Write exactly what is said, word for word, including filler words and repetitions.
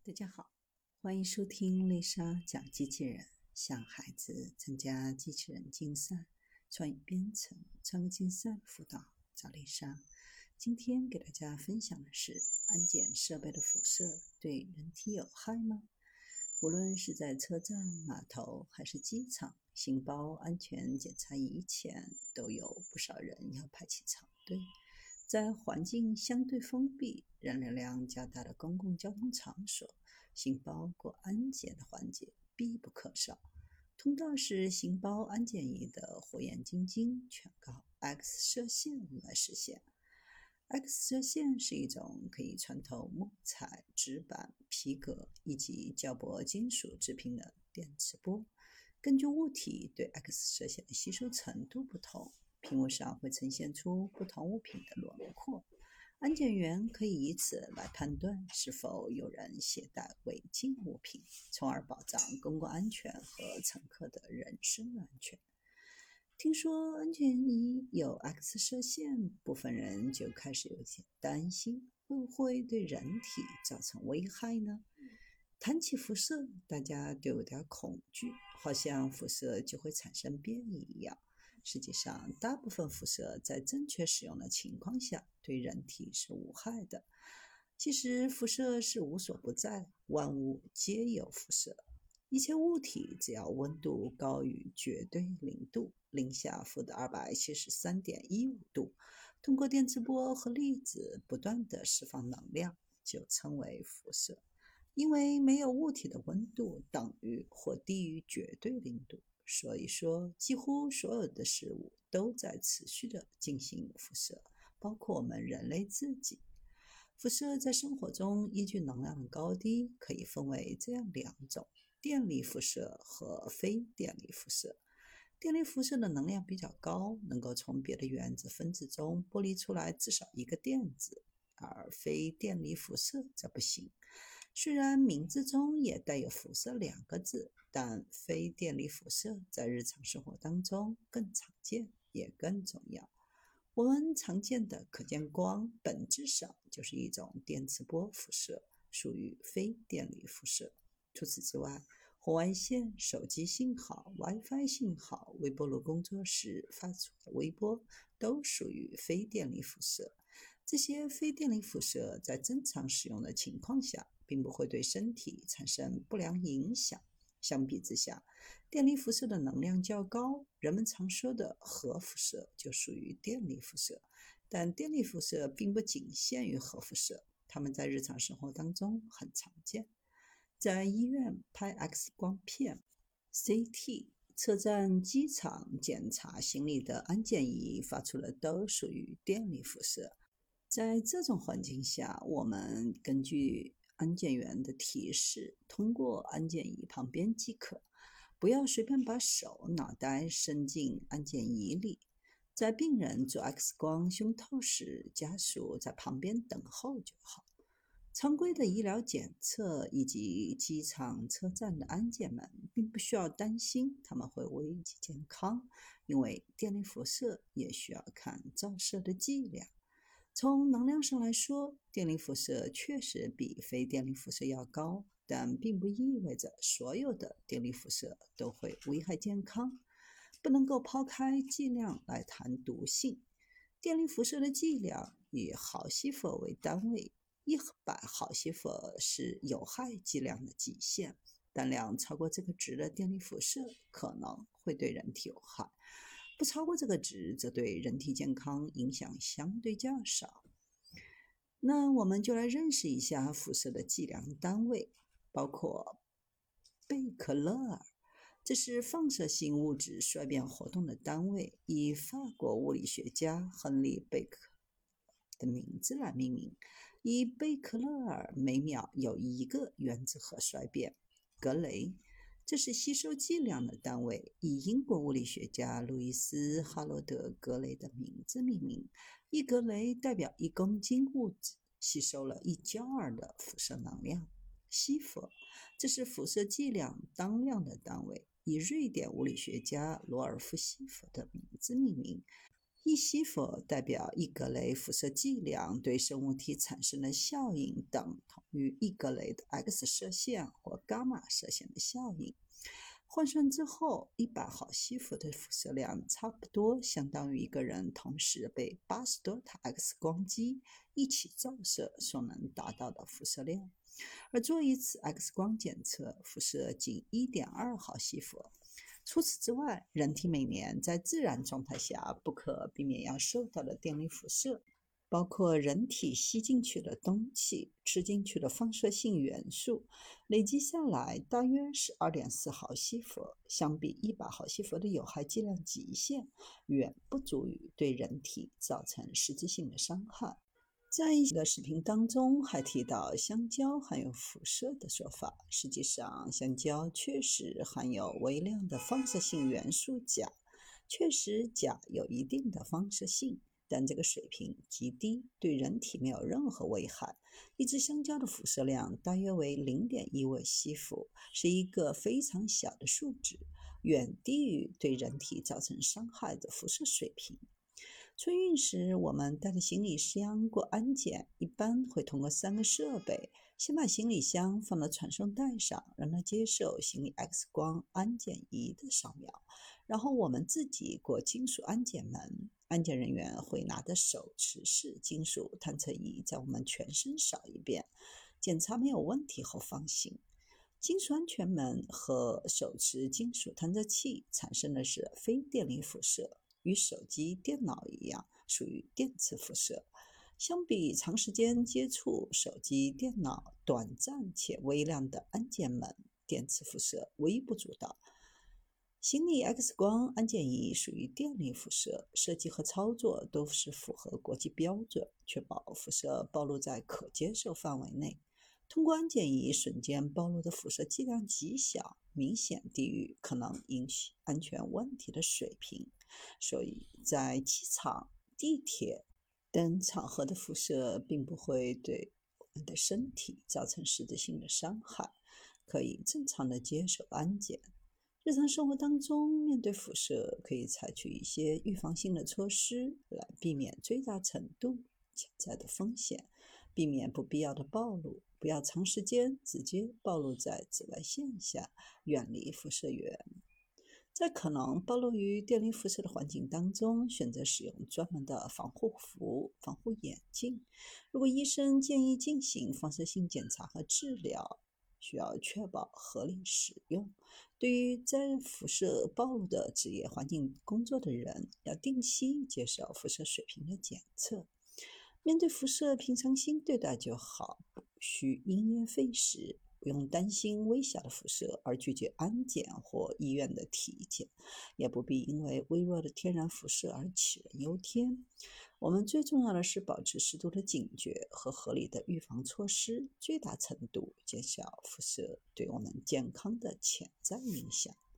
大家好，欢迎收听丽莎讲机器人，向孩子参加机器人竞赛、创意编程、创客竞赛辅导，找丽莎。今天给大家分享的是：安检设备的辐射对人体有害吗？无论是在车站、码头还是机场，信包安全检查仪前都有不少人要排起长队。在环境相对封闭、人流量较大的公共交通场所，信包过安检的环节必不可少。通道是信包安检仪的火眼金睛，全靠 X 射线来实现。X 射线是一种可以穿透木材、纸板、皮革以及较薄金属制品的电磁波。根据物体对 X 射线的吸收程度不同，屏幕上会呈现出不同物品的轮廓。安检员可以以此来判断是否有人携带违禁物品，从而保障公共安全和乘客的人身安全。听说安检仪有 X 射线，部分人就开始有些担心，会不会对人体造成危害呢？谈起辐射，大家都有点恐惧，好像辐射就会产生变异一样。实际上，大部分辐射在正确使用的情况下，对人体是无害的。其实，辐射是无所不在，万物皆有辐射。一切物体只要温度高于绝对零度，零下负的二百七十三点一五度，通过电磁波和粒子不断地释放能量，就称为辐射。因为没有物体的温度等于或低于绝对零度，所以说几乎所有的事物都在持续地进行辐射，包括我们人类自己。辐射在生活中依据能量的高低可以分为这样两种：电力辐射和非电力辐射。电力辐射的能量比较高，能够从别的原子分子中剥离出来至少一个电子，而非电力辐射则不行。虽然名字中也带有辐射两个字，但非电力辐射在日常生活当中更常见也更重要。我们常见的可见光本质上就是一种电磁波辐射，属于非电力辐射。除此之外，红外线、手机信号、WiFi 信号、微波炉工作时发出的微波都属于非电力辐射。这些非电力辐射在正常使用的情况下，并不会对身体产生不良影响。相比之下，电力辐射的能量较高，人们常说的核辐射就属于电力辐射。但电力辐射并不仅限于核辐射，它们在日常生活当中很常见。在医院拍 X 光片、C T、车站、机场检查行李的安检仪发出的都属于电力辐射。在这种环境下，我们根据安检员的提示，通过安检仪旁边即可，不要随便把手、脑袋伸进安检仪里。在病人做 X 光胸透时，家属在旁边等候就好。常规的医疗检测以及机场、车站的安检们并不需要担心他们会危及健康，因为电力辐射也需要看照射的剂量。从能量上来说，电力辐射确实比非电力辐射要高，但并不意味着所有的电力辐射都会危害健康。不能够抛开剂量来谈毒性。电力辐射的剂量以毫西弗为单位，一百毫西弗是有害剂量的极限，单量超过这个值的电力辐射可能会对人体有害，不超过这个值则对人体健康影响相对较少。那我们就来认识一下辐射的计量单位，包括贝克勒尔，这是放射性物质衰变活动的单位，以法国物理学家亨利·贝克的名字来命名。以贝克勒尔每秒有一个原子核衰变。格雷，这是吸收剂量的单位，以英国物理学家路易斯·哈罗德·格雷的名字命名。一格雷代表一公斤物质吸收了一焦耳的辐射能量。西弗，这是辐射剂量当量的单位，以瑞典物理学家罗尔夫·西弗的名字命名。 一西弗代表一格雷辐射剂量对生物体产生的效应等同于一格雷的 X 射线或伽马射线的效应。换算之后，一百毫西弗的辐射量差不多相当于一个人同时被八十多台 X 光机一起照射所能达到的辐射量。而做一次 X 光检测，辐射仅 一点二毫西弗。除此之外，人体每年在自然状态下不可避免要受到的电离辐射，包括人体吸进去的氡气、吃进去的放射性元素，累积下来大约是 二点四毫西弗，相比一百毫西弗的有害剂量极限，远不足以对人体造成实质性的伤害。在一些视频当中还提到香蕉含有辐射的说法，实际上香蕉确实含有微量的放射性元素钾，确实钾有一定的放射性，但这个水平极低，对人体没有任何危害。一只香蕉的辐射量大约为 零点一微西弗，是一个非常小的数值，远低于对人体造成伤害的辐射水平。春运时，我们带着行李箱过安检，一般会通过三个设备：先把行李箱放到传送带上，让它接受行李 X 光安检仪的扫描，然后我们自己过金属安检门，安检人员会拿着手持式金属探测仪在我们全身扫一遍，检查没有问题后放行。金属安全门和手持金属探测器产生的是非电离辐射，与手机、电脑一样，属于电磁辐射。相比长时间接触手机、电脑，短暂且微量的安检门，电磁辐射微不足道。行李 X 光安检仪属于电离辐射，设计和操作都是符合国际标准，确保辐射暴露在可接受范围内。通过安检仪瞬间暴露的辐射剂量极小，明显低于可能引起安全问题的水平，所以在机场、地铁等场合的辐射并不会对我们的身体造成实质性的伤害，可以正常的接受安检。日常生活当中，面对辐射可以采取一些预防性的措施来避免最大程度潜在的风险，避免不必要的暴露，不要长时间直接暴露在紫外线下，远离辐射源。在可能暴露于电离辐射的环境当中，选择使用专门的防护服、防护眼镜。如果医生建议进行放射性检查和治疗，需要确保合理使用。对于在辐射暴露的职业环境工作的人，要定期接受辐射水平的检测。面对辐射，平常心对待就好，不需因噎废食，不用担心微小的辐射而拒绝安检或医院的体检，也不必因为微弱的天然辐射而杞人忧天。我们最重要的是保持适度的警觉和合理的预防措施，最大程度减小辐射对我们健康的潜在影响。